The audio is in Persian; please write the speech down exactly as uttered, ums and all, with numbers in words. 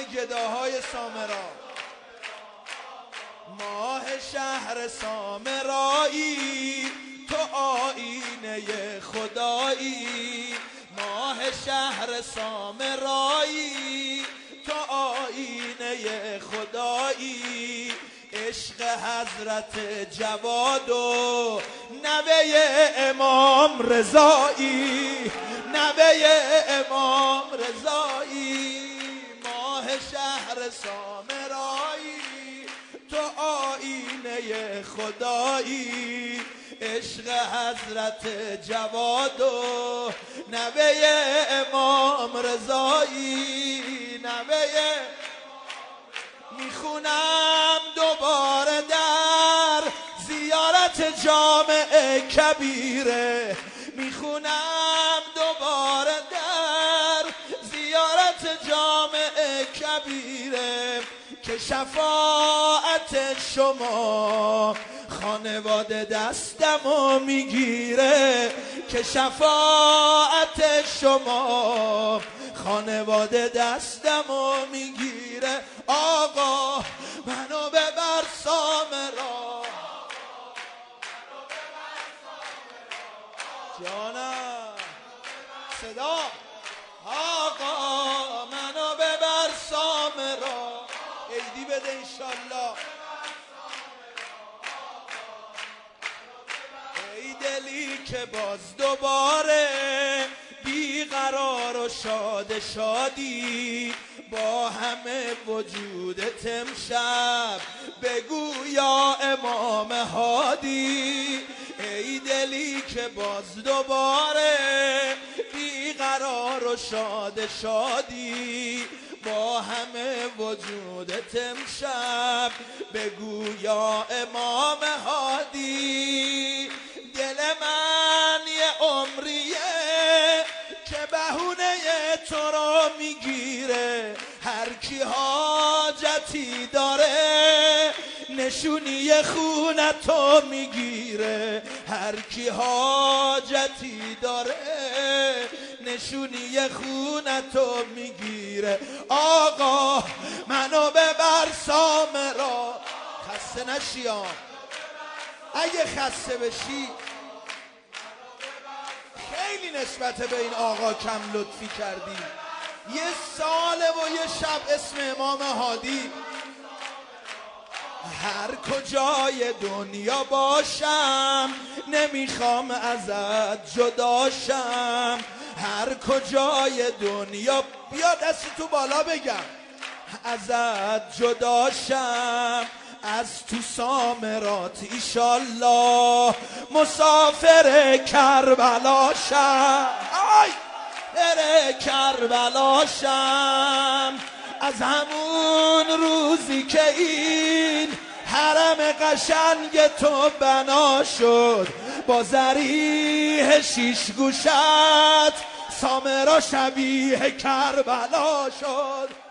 گداهای سامرا. ماه شهر سامرایی تو آینه خدایی. ماه شهر سامرایی تو آینه خدایی. عشق حضرت جواد و نوه امام رضایی. نوه امام رضایی. ماه شهر سامرایی تو آینه خدایی. عشق حضرت جواد و نوه امام رضایی. نوه میخونم دوباره در زیارت جامع کبیره. میخونم دوباره در زیارت جامع کبیره که شفاعت شما خانواده دستمو میگیره. که شفاعت شما خانواده دستمو میگیره. آقا منو ببر سامرا. جانم صدا. آقا منو ببر سامرا. عیدی بده انشالله. ای دلی که باز دوباره بیقرار و شاد شادی با همه وجودت امشب بگو یا امام هادی. ای دلی که باز دوباره بیقرار و شاد شادی با همه وجودت امشب بگو یا امام هادی. دل من یه عمریه که بهونه تو رو میگیره. هر کی حاجتی داره نشونی خونتو میگیره. هر کی حاجتی داره نشونی خونتو میگیره. آقا منو ببر سامرا. خسته نشیام. اگه خسته بشی خیلی نسبت به این آقا کم لطفی کردی. یه ساله و یه شب اسم امام هادی. هر کجای دنیا باشم نمیخوام ازت جداشم. هر کجای دنیا بیا دست تو بالا بگم ازت جداشم. از تو سامرات ایشالله مسافر کربلا شم. آی بره کربلا شم. از همون روزی که این حرم قشنگ تو بنا شد با ذریح شیش گوشت سامرا شبیه کربلا شد.